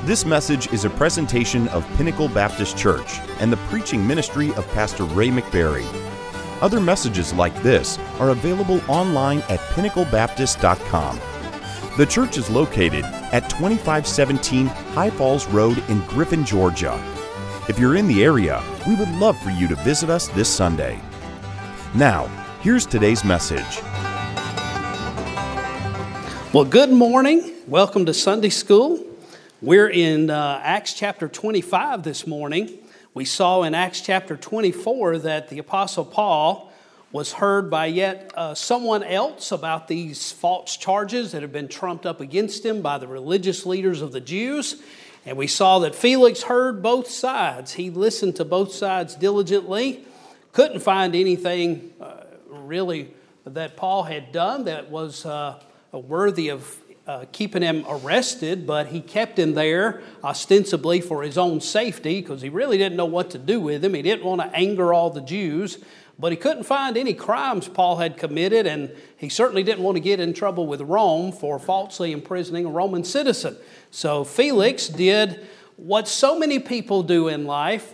This message is a presentation of Pinnacle Baptist Church and the preaching ministry of Pastor Ray McBarry. Other messages like this are available online at pinnaclebaptist.com. The church is located at 2517 High Falls Road in Griffin, Georgia. If you're in the area, we would love for you to visit us this Sunday. Now, here's today's message. Well, good morning. Welcome to Sunday School. We're in Acts chapter 25 this morning. We saw in Acts chapter 24 that the Apostle Paul was heard by yet someone else about these false charges that have been trumped up against him by the religious leaders of the Jews. And we saw that Felix heard both sides. He listened to both sides diligently. Couldn't find anything really that Paul had done that was worthy of keeping him arrested, but he kept him there ostensibly for his own safety because he really didn't know what to do with him. He didn't want to anger all the Jews, but he couldn't find any crimes Paul had committed, and he certainly didn't want to get in trouble with Rome for falsely imprisoning a Roman citizen. So Felix did what so many people do in life.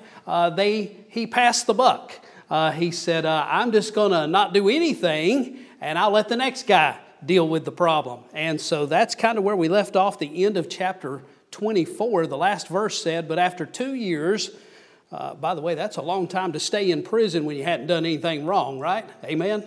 He passed the buck. He said, I'm just going to not do anything, and I'll let the next guy deal with the problem. And so that's kind of where we left off the end of chapter 24. The last verse said, but after 2 years, by the way, that's a long time to stay in prison when you hadn't done anything wrong, right? Amen?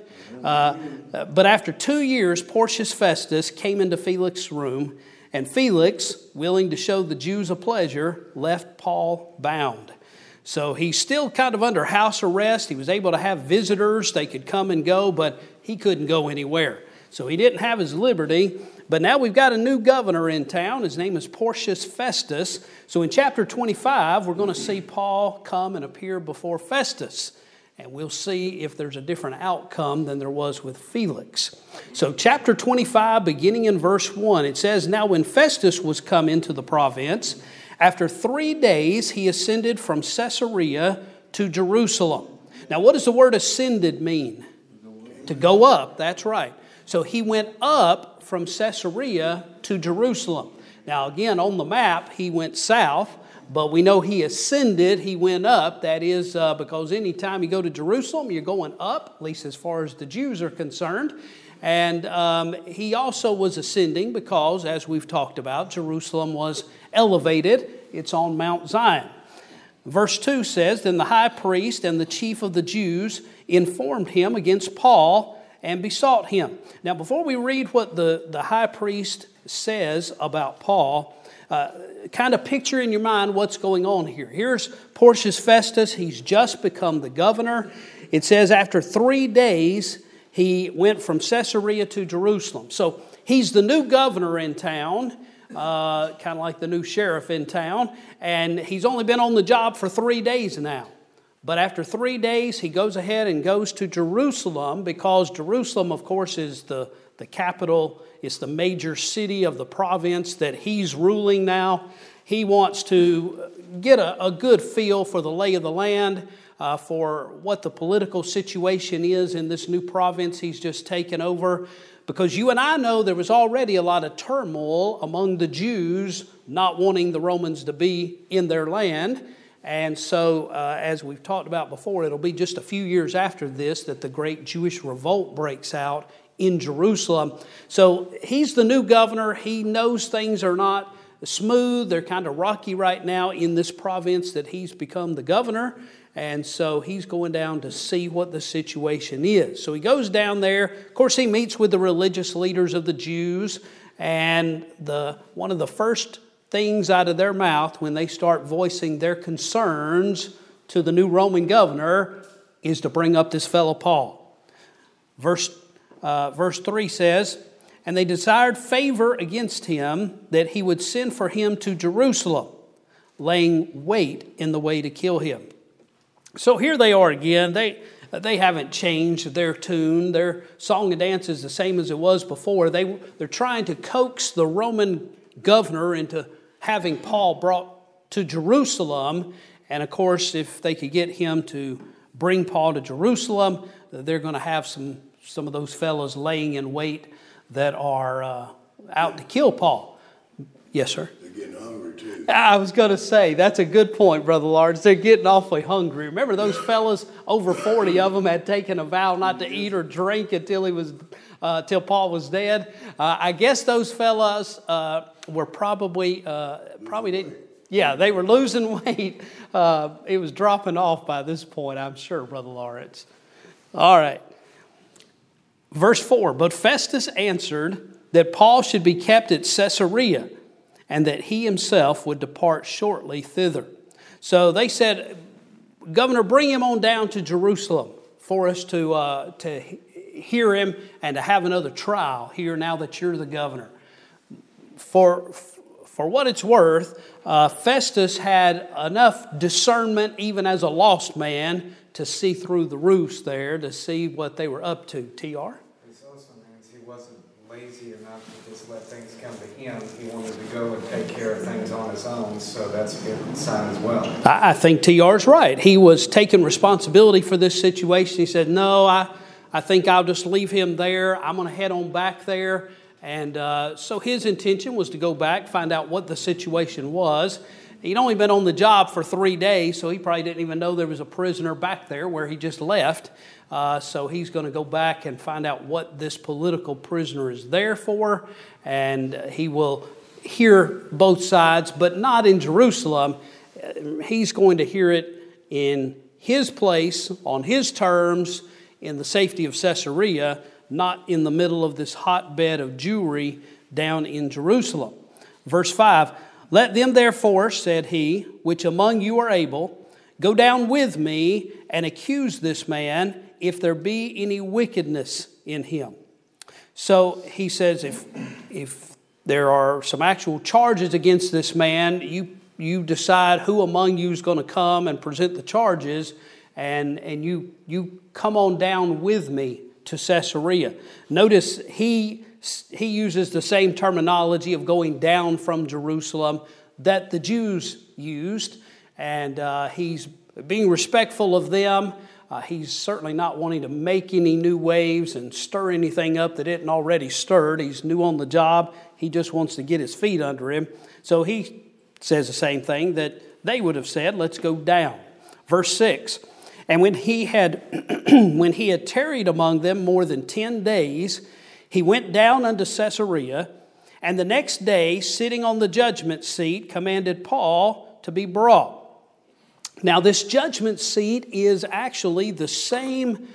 But after 2 years, Porcius Festus came into Felix's room, and Felix, willing to show the Jews a pleasure, left Paul bound. So he's still kind of under house arrest. He was able to have visitors. They could come and go, but he couldn't go anywhere. So he didn't have his liberty, but now we've got a new governor in town. His name is Porcius Festus. So in chapter 25, we're going to see Paul come and appear before Festus, and we'll see if there's a different outcome than there was with Felix. So chapter 25, beginning in verse 1, it says, Now when Festus was come into the province, after 3 days he ascended from Caesarea to Jerusalem. Now what does the word ascended mean? To go up, that's right. So he went up from Caesarea to Jerusalem. Now again, on the map, he went south, but we know he ascended, he went up. That is because anytime you go to Jerusalem, you're going up, at least as far as the Jews are concerned. And he also was ascending because, as we've talked about, Jerusalem was elevated. It's on Mount Zion. Verse 2 says, Then the high priest and the chief of the Jews informed him against Paul and besought him. Now, before we read what the high priest says about Paul, kind of picture in your mind what's going on here. Here's Porcius Festus. He's just become the governor. It says after 3 days, he went from Caesarea to Jerusalem. So he's the new governor in town, kind of like the new sheriff in town, and he's only been on the job for 3 days now. But after 3 days, he goes ahead and goes to Jerusalem because Jerusalem, of course, is the capital. It's the major city of the province that he's ruling now. He wants to get a good feel for the lay of the land, for what the political situation is in this new province he's just taken over. Because you and I know there was already a lot of turmoil among the Jews not wanting the Romans to be in their land. And so, as we've talked about before, it'll be just a few years after this that the great Jewish revolt breaks out in Jerusalem. So he's the new governor. He knows things are not smooth. They're kind of rocky right now in this province that he's become the governor. And so he's going down to see what the situation is. So he goes down there. Of course, he meets with the religious leaders of the Jews. And one of the first things out of their mouth when they start voicing their concerns to the new Roman governor is to bring up this fellow Paul. Verse 3 says, And they desired favor against him that he would send for him to Jerusalem, laying wait in the way to kill him. So here they are again. They haven't changed their tune. Their song and dance is the same as it was before. They're trying to coax the Roman governor into having Paul brought to Jerusalem. And of course, if they could get him to bring Paul to Jerusalem, they're going to have some of those fellows laying in wait that are out to kill Paul. Yes, sir? The getting hungry too. I was going to say, that's a good point, Brother Lawrence. They're getting awfully hungry. Remember those fellas, over 40 of them had taken a vow not to eat or drink till Paul was dead. I guess those fellas were probably didn't. Yeah, they were losing weight. It was dropping off by this point, I'm sure, Brother Lawrence. All right. Verse 4, but Festus answered that Paul should be kept at Caesarea, and that he himself would depart shortly thither. So they said, Governor, bring him on down to Jerusalem for us to hear him and to have another trial here now that you're the governor. For what it's worth, Festus had enough discernment, even as a lost man, to see through the roofs there, to see what they were up to. T.R.? This also means he wasn't lazy enough to just let things come to him. He wanted to go and take care of things on his own, so that's a good sign as well. I think T.R.'s right. He was taking responsibility for this situation. He said, no, I think I'll just leave him there. I'm going to head on back there. And so his intention was to go back, find out what the situation was. He'd only been on the job for 3 days, so he probably didn't even know there was a prisoner back there where he just left. So he's going to go back and find out what this political prisoner is there for. And he will hear both sides, but not in Jerusalem. He's going to hear it in his place, on his terms, in the safety of Caesarea, not in the middle of this hotbed of Jewry down in Jerusalem. Verse 5, let them therefore, said he, which among you are able, go down with me and accuse this man, if there be any wickedness in him. So he says, if there are some actual charges against this man, you decide who among you is going to come and present the charges, and you come on down with me to Caesarea. Notice he uses the same terminology of going down from Jerusalem that the Jews used, and he's being respectful of them. He's certainly not wanting to make any new waves and stir anything up that isn't already stirred. He's new on the job. He just wants to get his feet under him. So he says the same thing that they would have said, let's go down. Verse 6, and when he had tarried among them more than 10 days, he went down unto Caesarea, and the next day, sitting on the judgment seat, commanded Paul to be brought. Now, this judgment seat is actually the same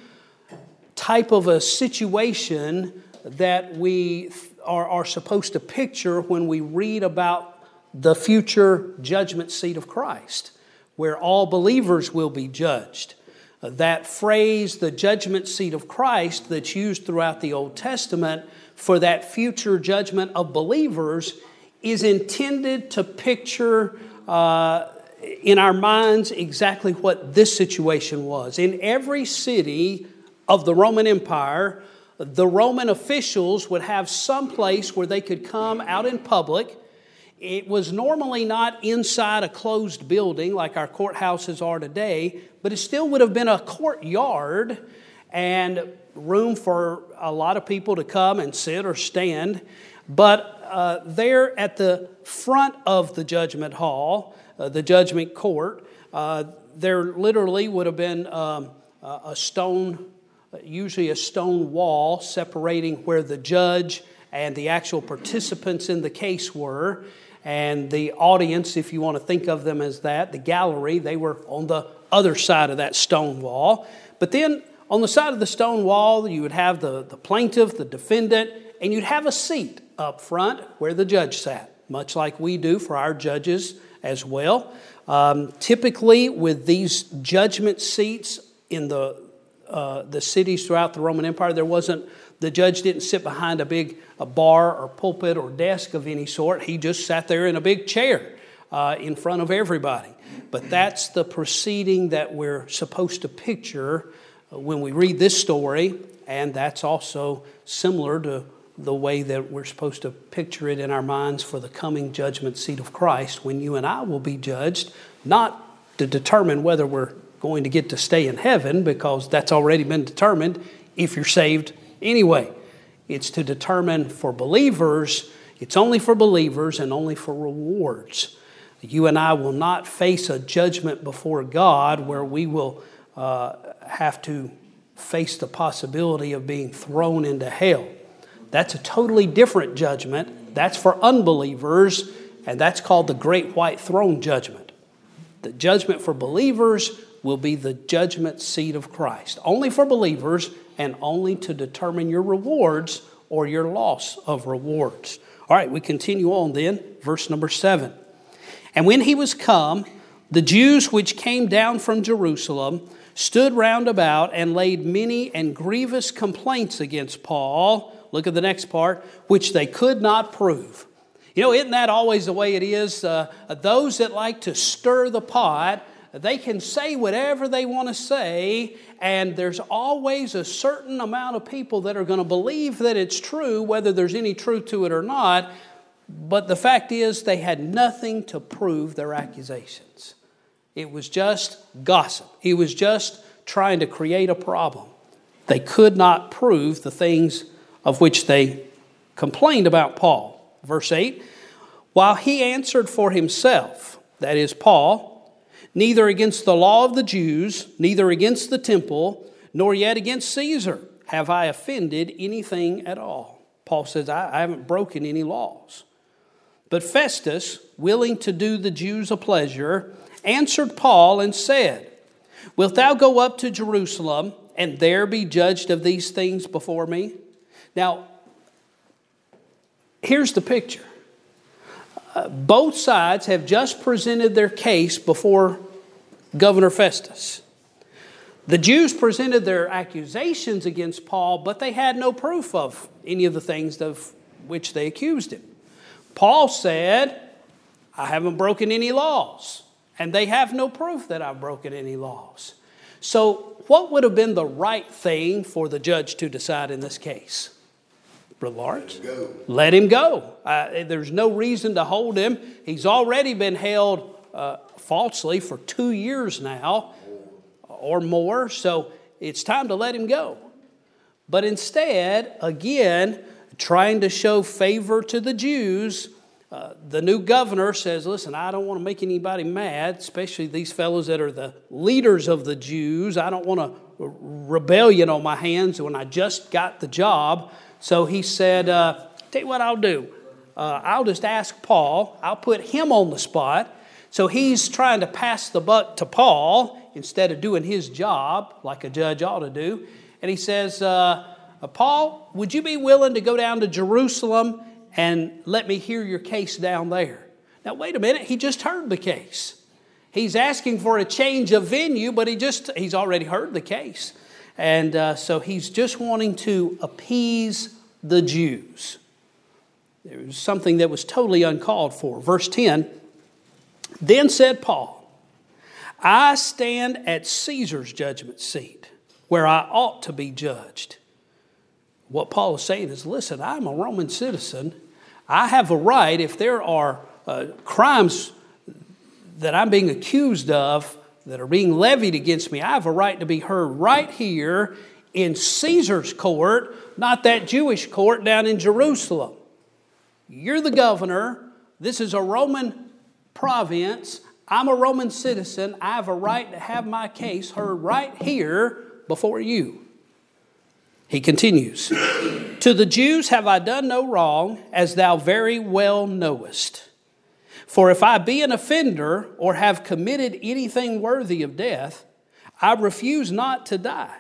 type of a situation that we are supposed to picture when we read about the future judgment seat of Christ, where all believers will be judged. That phrase, the judgment seat of Christ, that's used throughout the Old Testament for that future judgment of believers, is intended to picture in our minds exactly what this situation was. In every city of the Roman Empire, the Roman officials would have some place where they could come out in public. It was normally not inside a closed building like our courthouses are today, but it still would have been a courtyard and room for a lot of people to come and sit or stand. But there at the front of the judgment hall, the judgment court, there literally would have been a stone, usually a stone wall separating where the judge and the actual participants in the case were. And the audience, if you want to think of them as that, the gallery, they were on the other side of that stone wall. But then on the side of the stone wall, you would have the plaintiff, the defendant, and you'd have a seat up front where the judge sat, much like we do for our judges as well. Typically, with these judgment seats in the cities throughout the Roman Empire, the judge didn't sit behind a bar or pulpit or desk of any sort. He just sat there in a big chair in front of everybody. But that's the proceeding that we're supposed to picture when we read this story, and that's also similar to the way that we're supposed to picture it in our minds for the coming judgment seat of Christ, when you and I will be judged, not to determine whether we're going to get to stay in heaven, because that's already been determined if you're saved anyway. It's to determine for believers, It's only for believers and only for rewards. You and I will not face a judgment before God where we will have to face the possibility of being thrown into hell. That's a totally different judgment. That's for unbelievers, and that's called the Great White Throne Judgment. The judgment for believers will be the judgment seat of Christ. Only for believers and only to determine your rewards or your loss of rewards. All right, we continue on then. Verse number 7. And when he was come, the Jews which came down from Jerusalem stood round about and laid many and grievous complaints against Paul. Look at the next part, which they could not prove. You know, isn't that always the way it is? Those that like to stir the pot, they can say whatever they want to say, and there's always a certain amount of people that are going to believe that it's true, whether there's any truth to it or not. But the fact is, they had nothing to prove their accusations. It was just gossip. It was just trying to create a problem. They could not prove the things of which they complained about Paul. Verse 8, while he answered for himself, that is Paul, neither against the law of the Jews, neither against the temple, nor yet against Caesar have I offended anything at all. Paul says, I haven't broken any laws. But Festus, willing to do the Jews a pleasure, answered Paul and said, wilt thou go up to Jerusalem and there be judged of these things before me? Now, here's the picture. Both sides have just presented their case before Governor Festus. The Jews presented their accusations against Paul, but they had no proof of any of the things of which they accused him. Paul said, I haven't broken any laws, and they have no proof that I've broken any laws. So what would have been the right thing for the judge to decide in this case? Brother Lawrence? Let him go. There's no reason to hold him. He's already been held falsely for 2 years now or more, so it's time to let him go. But instead, again, trying to show favor to the Jews, the new governor says, listen, I don't want to make anybody mad, especially these fellows that are the leaders of the Jews. I don't want a rebellion on my hands when I just got the job. So he said, tell you what I'll do. I'll just ask Paul. I'll put him on the spot. So he's trying to pass the buck to Paul instead of doing his job like a judge ought to do. And he says, Paul, would you be willing to go down to Jerusalem and let me hear your case down there? Now, wait a minute. He just heard the case. He's asking for a change of venue, but he's already heard the case. And so he's just wanting to appease the Jews. There was something that was totally uncalled for. Verse 10, then said Paul, I stand at Caesar's judgment seat, where I ought to be judged. What Paul is saying is, listen, I'm a Roman citizen. I have a right, if there are crimes that I'm being accused of, that are being levied against me, I have a right to be heard right here in Caesar's court, not that Jewish court down in Jerusalem. You're the governor. This is a Roman province. I'm a Roman citizen. I have a right to have my case heard right here before you. He continues, to the Jews have I done no wrong, as thou very well knowest. For if I be an offender or have committed anything worthy of death, I refuse not to die.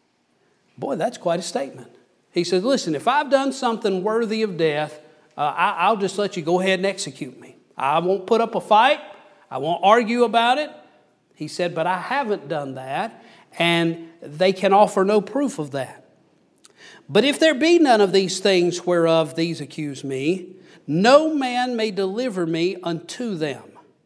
Boy, that's quite a statement. He says, listen, if I've done something worthy of death, I'll just let you go ahead and execute me. I won't put up a fight. I won't argue about it. He said, but I haven't done that, and they can offer no proof of that. But if there be none of these things whereof these accuse me, no man may deliver me unto them.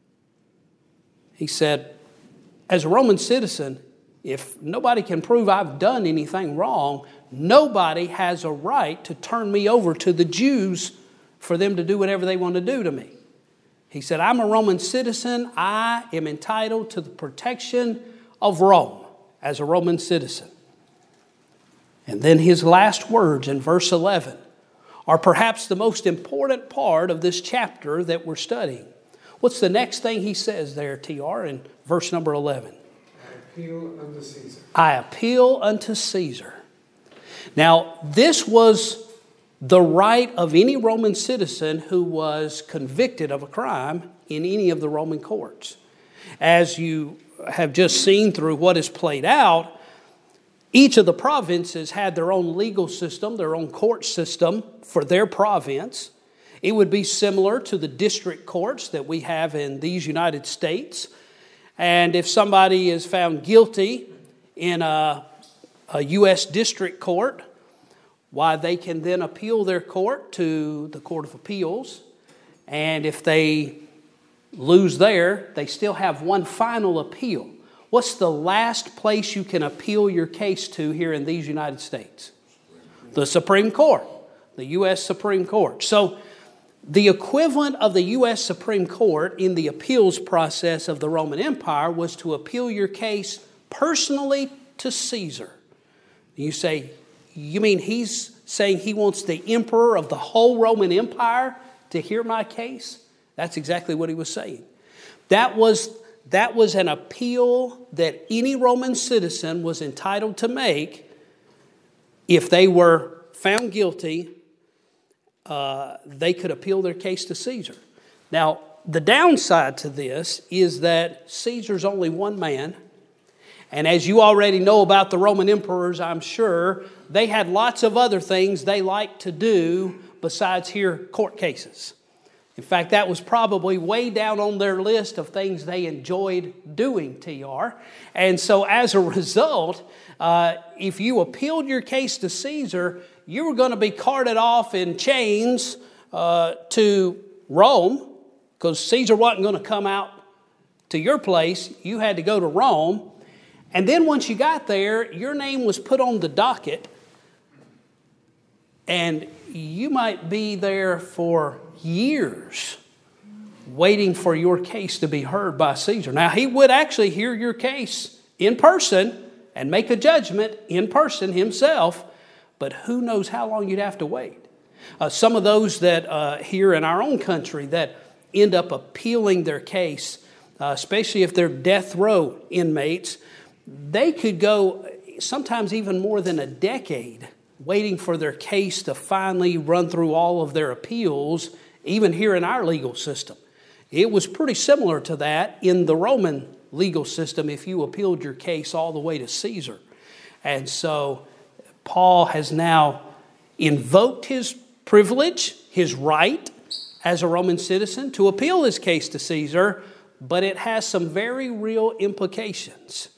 He said, as a Roman citizen, if nobody can prove I've done anything wrong, nobody has a right to turn me over to the Jews for them to do whatever they want to do to me. He said, I'm a Roman citizen. I am entitled to the protection of Rome as a Roman citizen. And then his last words in verse 11 are perhaps the most important part of this chapter that we're studying. What's the next thing he says there, TR, in verse number 11? I appeal unto Caesar. I appeal unto Caesar. Now, this was the right of any Roman citizen who was convicted of a crime in any of the Roman courts. As you have just seen through what is played out, each of the provinces had their own legal system, their own court system for their province. It would be similar to the district courts that we have in these United States. And if somebody is found guilty in a U.S. district court, why, they can then appeal their court to the Court of Appeals. And if they lose there, they still have one final appeal. What's the last place you can appeal your case to here in these United States? The Supreme Court, the U.S. Supreme Court. So the equivalent of the U.S. Supreme Court in the appeals process of the Roman Empire was to appeal your case personally to Caesar. You say, you mean he's saying he wants the emperor of the whole Roman Empire to hear my case? That's exactly what he was saying. That was an appeal that any Roman citizen was entitled to make if they were found guilty. They could appeal their case to Caesar. Now, the downside to this is that Caesar's only one man. And as you already know about the Roman emperors, I'm sure, they had lots of other things they liked to do besides hear court cases. In fact, that was probably way down on their list of things they enjoyed doing, TR. And so as a result, if you appealed your case to Caesar, you were going to be carted off in chains to Rome, because Caesar wasn't going to come out to your place. You had to go to Rome. And then once you got there, your name was put on the docket, and you might be there for years waiting for your case to be heard by Caesar. Now, he would actually hear your case in person and make a judgment in person himself, but who knows how long you'd have to wait. Some of those that here in our own country that end up appealing their case, especially if they're death row inmates, they could go sometimes even more than a decade waiting for their case to finally run through all of their appeals, even here in our legal system. It was pretty similar to that in the Roman legal system if you appealed your case all the way to Caesar. And so Paul has now invoked his privilege, his right as a Roman citizen to appeal his case to Caesar, but it has some very real implications.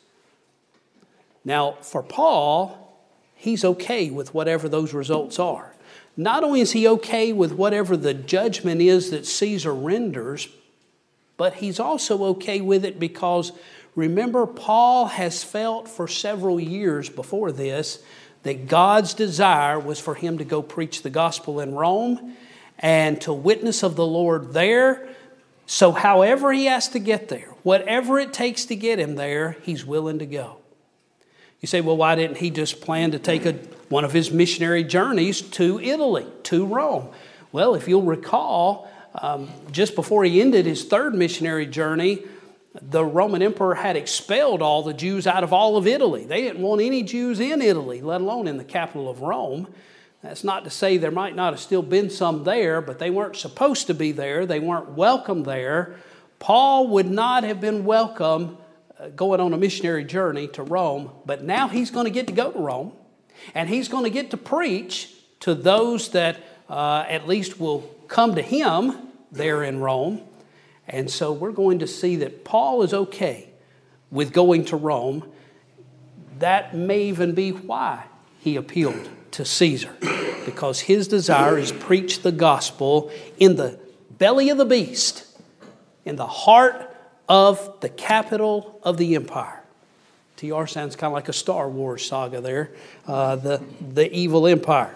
Now, for Paul, he's okay with whatever those results are. Not only is he okay with whatever the judgment is that Caesar renders, but he's also okay with it because, remember, Paul has felt for several years before this that God's desire was for him to go preach the gospel in Rome and to witness of the Lord there. So however he has to get there, whatever it takes to get him there, he's willing to go. You say, well, why didn't he just plan to take one of his missionary journeys to Italy, to Rome? Well, if you'll recall, just before he ended his third missionary journey, the Roman emperor had expelled all the Jews out of all of Italy. They didn't want any Jews in Italy, let alone in the capital of Rome. That's not to say there might not have still been some there, but they weren't supposed to be there. They weren't welcome there. Paul would not have been welcome going on a missionary journey to Rome, but now he's going to get to go to Rome, and he's going to get to preach to those that at least will come to him there in Rome. And so we're going to see that Paul is okay with going to Rome. That may even be why he appealed to Caesar, because his desire is preach the gospel in the belly of the beast, in the heart of the capital of the empire. TR sounds kind of like a Star Wars saga there, the evil empire.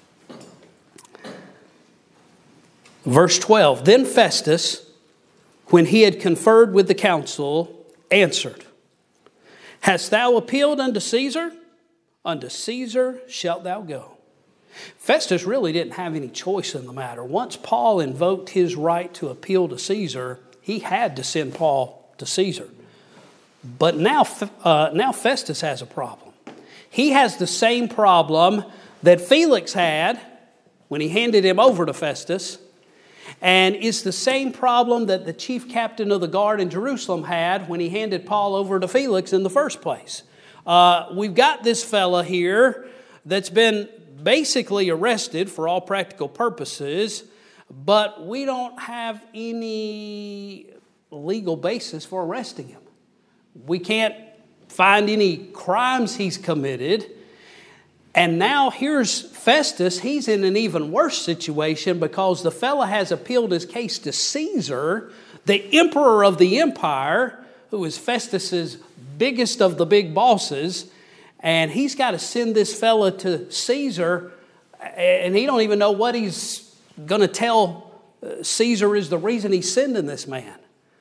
Verse 12, then Festus, when he had conferred with the council, answered, hast thou appealed unto Caesar? Unto Caesar shalt thou go. Festus really didn't have any choice in the matter. Once Paul invoked his right to appeal to Caesar, he had to send Paul to Caesar. But now Festus has a problem. He has the same problem that Felix had when he handed him over to Festus, and it's the same problem that the chief captain of the guard in Jerusalem had when he handed Paul over to Felix in the first place. We've got this fella here that's been basically arrested for all practical purposes, but we don't have any legal basis for arresting him. We can't find any crimes he's committed. And now here's Festus. He's in an even worse situation because the fella has appealed his case to Caesar, the emperor of the empire, who is Festus's biggest of the big bosses. And he's got to send this fella to Caesar, and he don't even know what he's going to tell Caesar is the reason he's sending this man.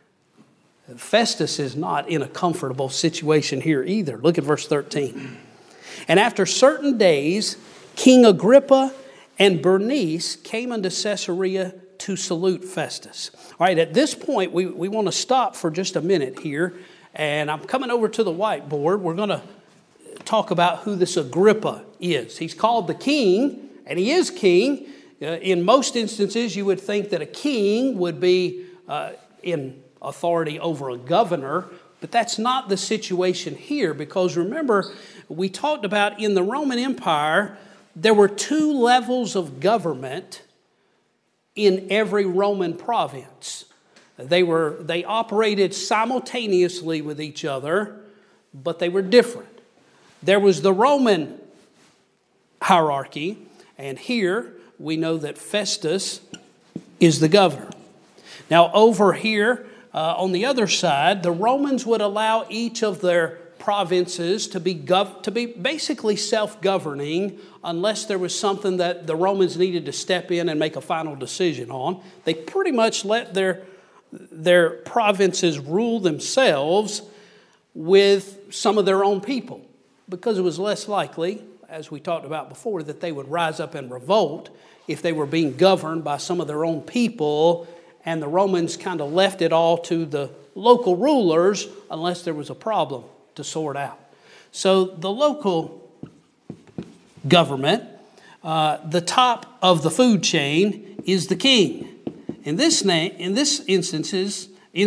Festus is not in a comfortable situation here either. Look at verse 13. And after certain days, King Agrippa and Bernice came unto Caesarea to salute Festus. All right, at this point, we want to stop for just a minute here. And I'm coming over to the whiteboard. We're going to talk about who this Agrippa is. He's called the king, and he is king. In most instances, you would think that a king would be in authority over a governor, but that's not the situation here, because remember, we talked about in the Roman Empire, there were two levels of government in every Roman province. They operated simultaneously with each other, but they were different. There was the Roman hierarchy, and here we know that Festus is the governor. Now over here on the other side, the Romans would allow each of their provinces to be basically self-governing unless there was something that the Romans needed to step in and make a final decision on. They pretty much let their provinces rule themselves with some of their own people, because it was less likely, as we talked about before, that they would rise up and revolt if they were being governed by some of their own people, and the Romans kind of left it all to the local rulers unless there was a problem to sort out. So the local government, the top of the food chain, is the king. In this instance,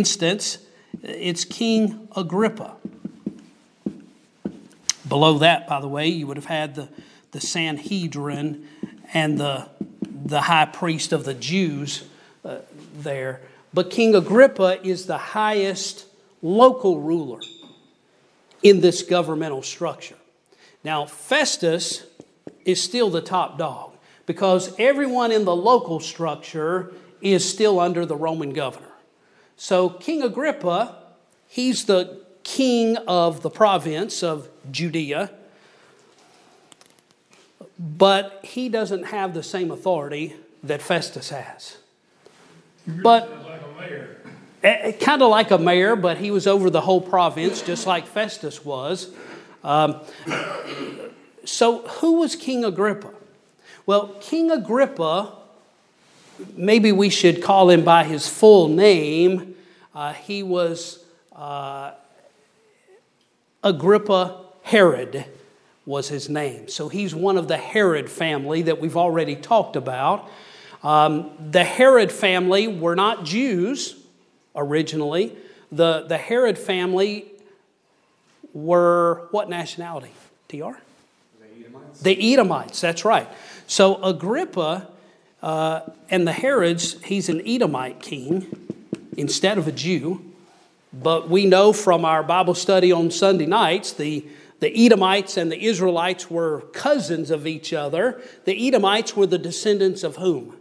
it's King Agrippa. Below that, by the way, you would have had the Sanhedrin and the high priest of the Jews there. But King Agrippa is the highest local ruler in this governmental structure. Now, Festus is still the top dog because everyone in the local structure is still under the Roman governor. So King Agrippa, he's the king of the province of Judea, but he doesn't have the same authority that Festus has. But like a mayor. Kind of like a mayor, but he was over the whole province, just like Festus was. So who was King Agrippa? Well, King Agrippa, maybe we should call him by his full name. He was Agrippa Herod was his name. So he's one of the Herod family that we've already talked about. The Herod family were not Jews originally. The Herod family were what nationality, TR? The Edomites. The Edomites, that's right. So Agrippa and the Herods, he's an Edomite king instead of a Jew. But we know from our Bible study on Sunday nights, the Edomites and the Israelites were cousins of each other. The Edomites were the descendants of whom?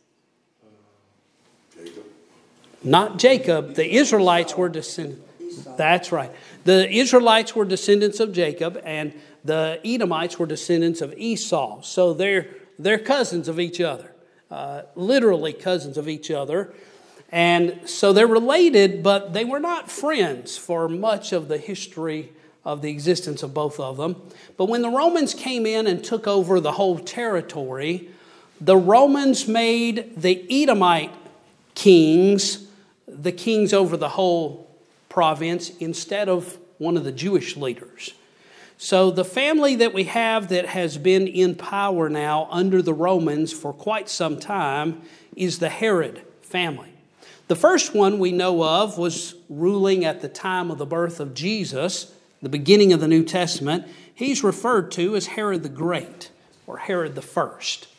Jacob. Not Jacob. The Israelites were descendants. That's right. The Israelites were descendants of Jacob, and the Edomites were descendants of Esau. So they're cousins of each other, literally cousins of each other. And so they're related, but they were not friends for much of the history of the existence of both of them. But when the Romans came in and took over the whole territory, the Romans made the Edomite kings the kings over the whole province instead of one of the Jewish leaders. So the family that we have that has been in power now under the Romans for quite some time is the Herod family. The first one we know of was ruling at the time of the birth of Jesus, the beginning of the New Testament. He's referred to as Herod the Great or Herod the First.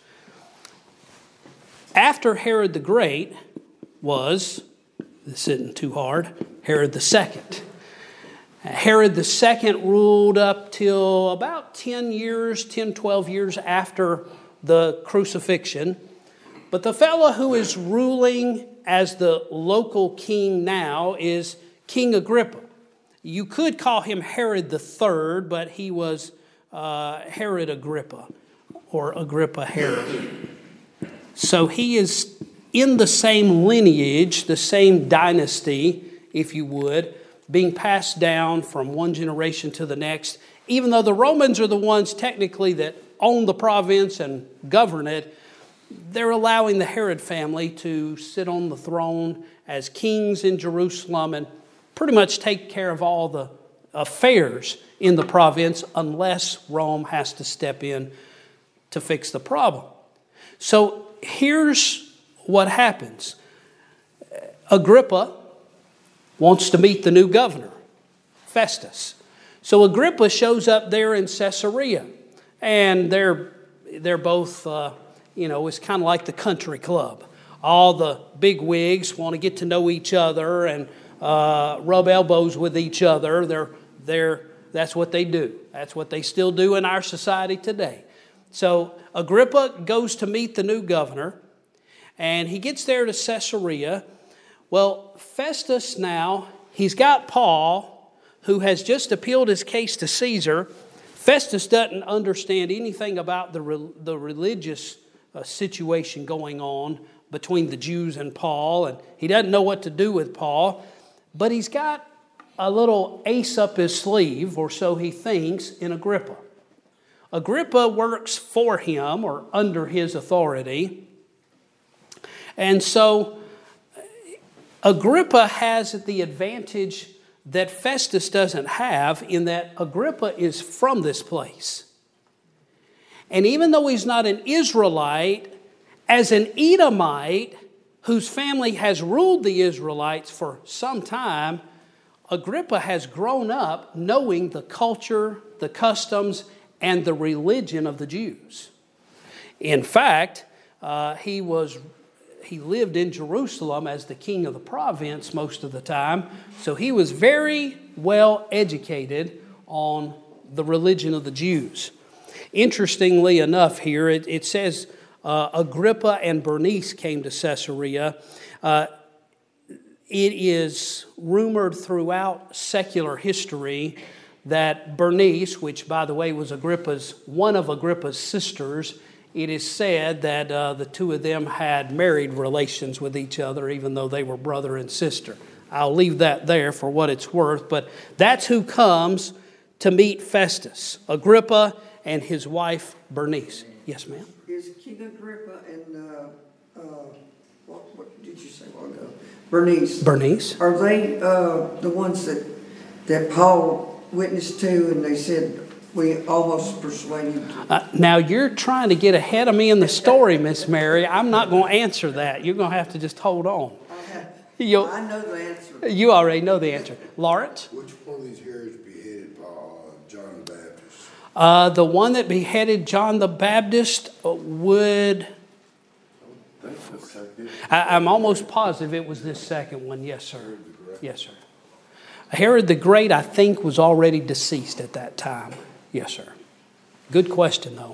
After Herod the Great was, this isn't too hard, Herod the Second. Herod the Second ruled up till about 12 years after the crucifixion. But the fellow who is ruling as the local king now is King Agrippa. You could call him Herod the Third, but he was Herod Agrippa, or Agrippa Herod. So he is in the same lineage, the same dynasty, if you would, being passed down from one generation to the next, even though the Romans are the ones technically that own the province and govern it. They're allowing the Herod family to sit on the throne as kings in Jerusalem and pretty much take care of all the affairs in the province unless Rome has to step in to fix the problem. So here's what happens. Agrippa wants to meet the new governor, Festus. So Agrippa shows up there in Caesarea, and they're both, it's kind of like the country club. All the big wigs want to get to know each other and rub elbows with each other. That's what they do. That's what they still do in our society today. So Agrippa goes to meet the new governor, and he gets there to Caesarea. Well, Festus now, he's got Paul, who has just appealed his case to Caesar. Festus doesn't understand anything about the religious situation going on between the Jews and Paul, and he doesn't know what to do with Paul. But he's got a little ace up his sleeve, or so he thinks, in Agrippa. Agrippa works for him or under his authority. And so Agrippa has the advantage that Festus doesn't have in that Agrippa is from this place. And even though he's not an Israelite, as an Edomite whose family has ruled the Israelites for some time, Agrippa has grown up knowing the culture, the customs, and the religion of the Jews. In fact, he lived in Jerusalem as the king of the province most of the time, so he was very well educated on the religion of the Jews. Interestingly enough here, it says Agrippa and Bernice came to Caesarea. It is rumored throughout secular history that Bernice, which by the way was one of Agrippa's sisters, it is said that the two of them had married relations with each other, even though they were brother and sister. I'll leave that there for what it's worth, but that's who comes to meet Festus, Agrippa and his wife Bernice. Yes, ma'am? Is King Agrippa and, what did you say a while ago? Bernice. Are they the ones that Paul witnessed to, and they said, we almost persuaded? Now, you're trying to get ahead of me in the story, Miss Mary. I'm not going to answer that. You're going to have to just hold on. I know the answer. You already know the answer. Lawrence? Which one of these Herods beheaded John the Baptist? The one that beheaded John the Baptist would... I'm almost positive it was this second one. Yes, sir. Yes, sir. Herod the Great, I think, was already deceased at that time. Yes, sir. Good question, though.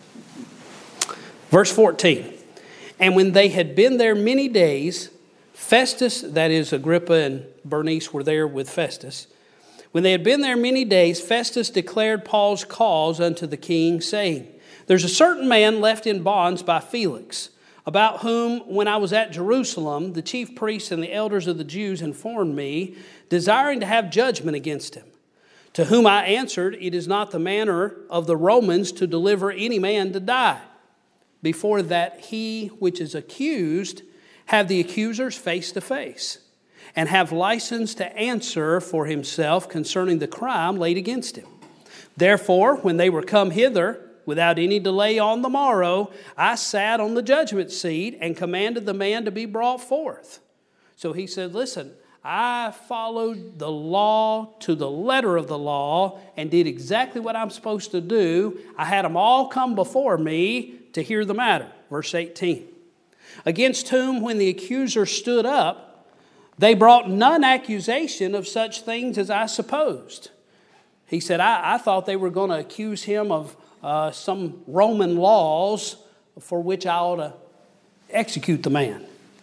Verse 14. And when they had been there many days, Festus, that is Agrippa and Bernice were there with Festus. When they had been there many days, Festus declared Paul's cause unto the king, saying, There's a certain man left in bonds by Felix, about whom, when I was at Jerusalem, the chief priests and the elders of the Jews informed me, desiring to have judgment against him. To whom I answered, It is not the manner of the Romans to deliver any man to die, before that he which is accused have the accusers face to face, and have license to answer for himself concerning the crime laid against him. Therefore, when they were come hither, without any delay on the morrow, I sat on the judgment seat and commanded the man to be brought forth. So he said, listen, I followed the law to the letter of the law and did exactly what I'm supposed to do. I had them all come before me to hear the matter. Verse 18. Against whom, when the accuser stood up, they brought none accusation of such things as I supposed. He said, I thought they were going to accuse him of some Roman laws for which I ought to execute the man.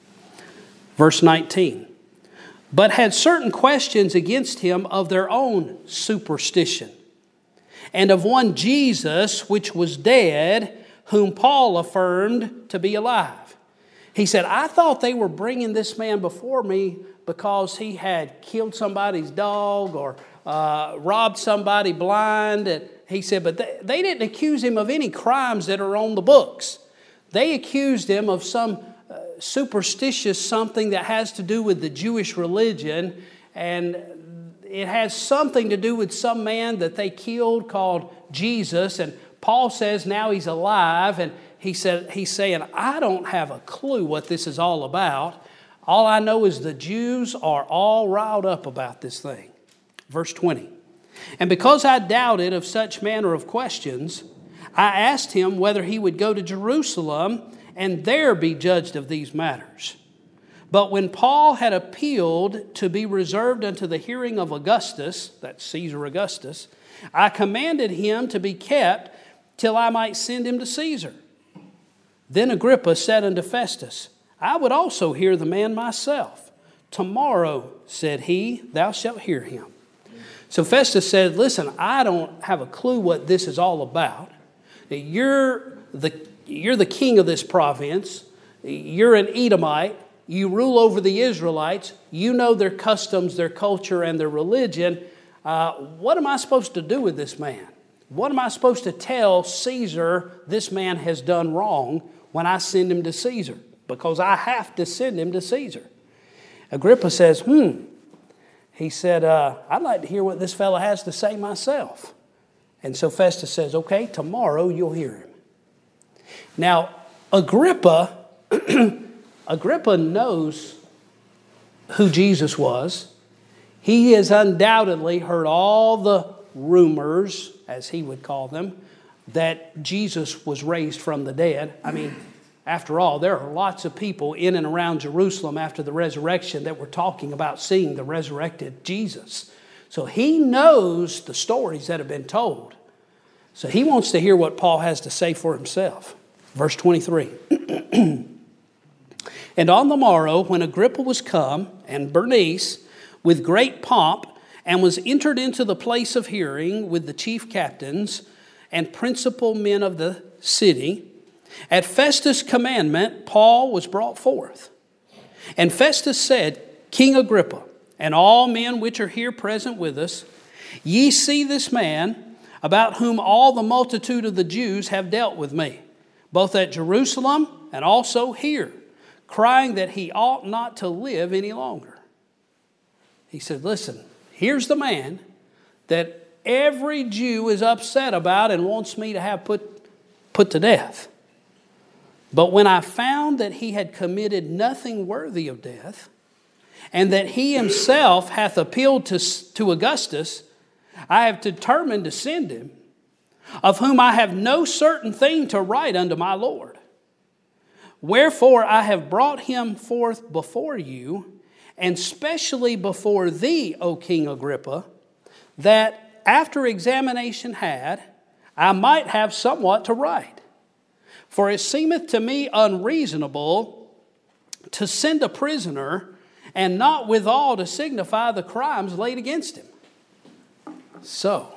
Verse 19. But had certain questions against him of their own superstition, and of one Jesus which was dead, whom Paul affirmed to be alive. He said, I thought they were bringing this man before me because he had killed somebody's dog or robbed somebody blind. And he said, but they didn't accuse him of any crimes that are on the books. They accused him of some superstitious something that has to do with the Jewish religion, and it has something to do with some man that they killed called Jesus. And Paul says now he's alive, and he's saying, I don't have a clue what this is all about. All I know is the Jews are all riled up about this thing. Verse 20. And because I doubted of such manner of questions, I asked him whether he would go to Jerusalem and there be judged of these matters. But when Paul had appealed to be reserved unto the hearing of Augustus, that's Caesar Augustus, I commanded him to be kept till I might send him to Caesar. Then Agrippa said unto Festus, I would also hear the man myself. Tomorrow, said he, thou shalt hear him. So Festus said, listen, I don't have a clue what this is all about. You're the king of this province. You're an Edomite. You rule over the Israelites. You know their customs, their culture, and their religion. What am I supposed to do with this man? What am I supposed to tell Caesar this man has done wrong when I send him to Caesar? Because I have to send him to Caesar. Agrippa says, He said, I'd like to hear what this fellow has to say myself. And so Festus says, okay, tomorrow you'll hear him. Now, Agrippa knows who Jesus was. He has undoubtedly heard all the rumors, as he would call them, that Jesus was raised from the dead. I mean, after all, there are lots of people in and around Jerusalem after the resurrection that were talking about seeing the resurrected Jesus. So he knows the stories that have been told. So he wants to hear what Paul has to say for himself. Verse 23. And on the morrow, when Agrippa was come, and Bernice, with great pomp, and was entered into the place of hearing with the chief captains and principal men of the city, at Festus' commandment, Paul was brought forth. And Festus said, King Agrippa, and all men which are here present with us, ye see this man, about whom all the multitude of the Jews have dealt with me, both at Jerusalem and also here, crying that he ought not to live any longer. He said, listen, here's the man that every Jew is upset about and wants me to have put to death. But when I found that he had committed nothing worthy of death, and that he himself hath appealed to Augustus, I have determined to send him, of whom I have no certain thing to write unto my Lord. Wherefore I have brought him forth before you, and specially before thee, O King Agrippa, that after examination had, I might have somewhat to write. For it seemeth to me unreasonable to send a prisoner, and not withal to signify the crimes laid against him. So,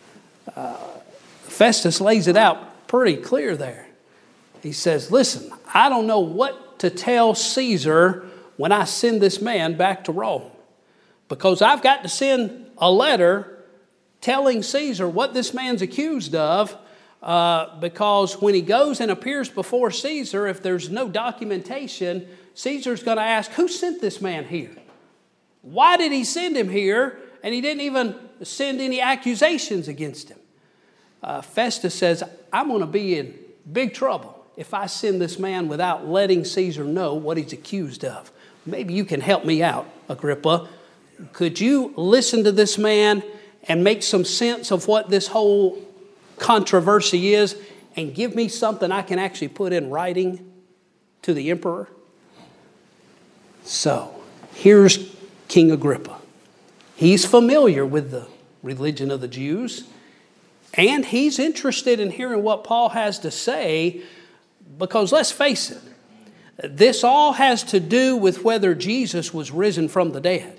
Festus lays it out pretty clear there. He says, listen, I don't know what to tell Caesar when I send this man back to Rome, because I've got to send a letter telling Caesar what this man's accused of, because when he goes and appears before Caesar, if there's no documentation, Caesar's going to ask, who sent this man here? Why did he send him here? And he didn't even send any accusations against him. Festus says, I'm going to be in big trouble if I send this man without letting Caesar know what he's accused of. Maybe you can help me out, Agrippa. Could you listen to this man and make some sense of what this whole controversy is and give me something I can actually put in writing to the emperor? So, here's King Agrippa. He's familiar with the religion of the Jews, and he's interested in hearing what Paul has to say, because let's face it, this all has to do with whether Jesus was risen from the dead.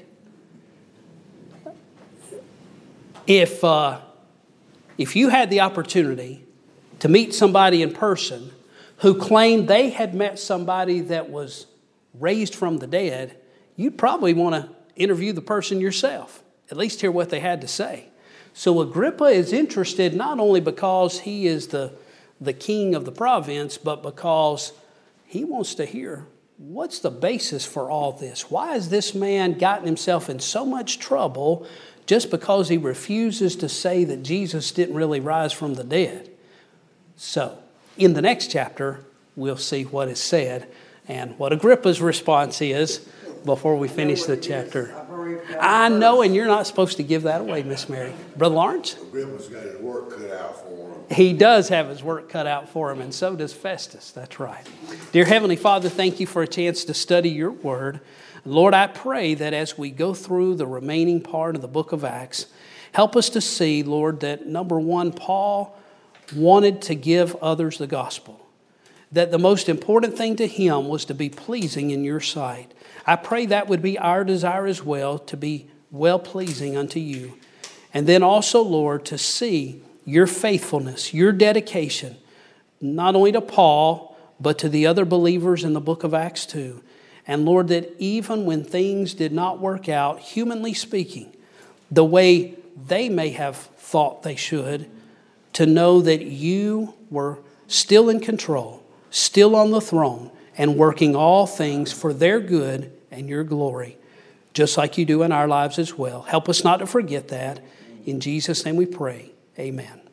If you had the opportunity to meet somebody in person who claimed they had met somebody that was raised from the dead, you'd probably want to interview the person yourself, at least hear what they had to say. So Agrippa is interested not only because he is the king of the province, but because he wants to hear what's the basis for all this. Why has this man gotten himself in so much trouble just because he refuses to say that Jesus didn't really rise from the dead? So, in the next chapter, we'll see what is said and what Agrippa's response is before we finish the chapter. I know, and you're not supposed to give that away, Miss Mary. Brother Lawrence? Agrippa's got his work cut out for him. He does have his work cut out for him, and so does Festus. That's right. Dear Heavenly Father, thank you for a chance to study your word. Lord, I pray that as we go through the remaining part of the book of Acts, help us to see, Lord, that number one, Paul wanted to give others the gospel. That the most important thing to him was to be pleasing in your sight. I pray that would be our desire as well, to be well-pleasing unto you. And then also, Lord, to see your faithfulness, your dedication, not only to Paul, but to the other believers in the book of Acts too. And Lord, that even when things did not work out, humanly speaking, the way they may have thought they should, to know that you were still in control, still on the throne, and working all things for their good and your glory, just like you do in our lives as well. Help us not to forget that. In Jesus' name we pray. Amen.